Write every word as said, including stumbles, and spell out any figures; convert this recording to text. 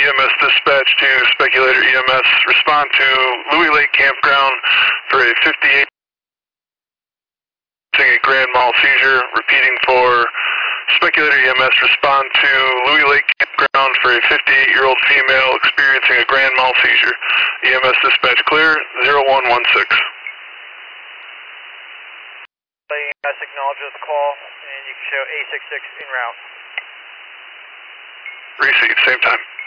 E M S dispatch to Speculator E M S. Respond to Louis Lake Campground for a fifty-eight a grand mal seizure. Repeating for Speculator E M S. Respond to Louis Lake Campground for a fifty-eight-year-old female experiencing a grand mal seizure. E M S dispatch clear, zero one one six. E M S acknowledges the call, and you can show A sixty-six en route. Receive, same time.